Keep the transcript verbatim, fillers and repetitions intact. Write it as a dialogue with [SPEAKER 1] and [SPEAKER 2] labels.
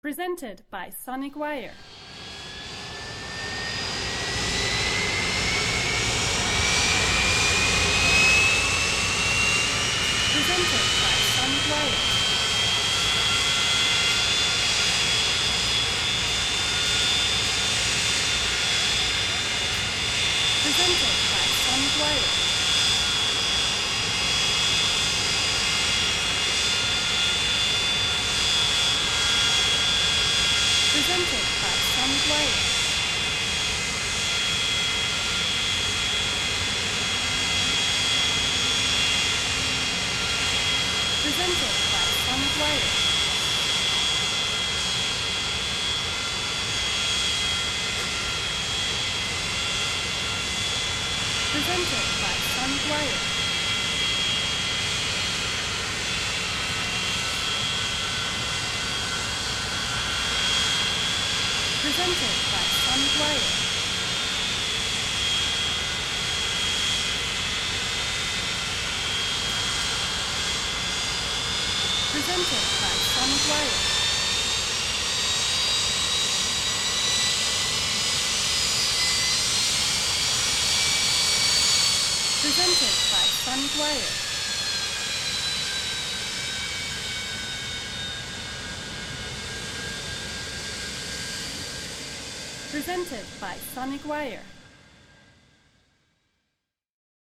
[SPEAKER 1] Presented by Sonic Wire. Presented by Sonic Wire. Presented by Sonic Wire. Presented by Sonic Wire. Presented by Sonic Wire. Presented by Sonic Wire. Presented by Sonic Wire. Presented by Sonic Wire. Presented by Sonic Wire. Presented by Sonic Wire.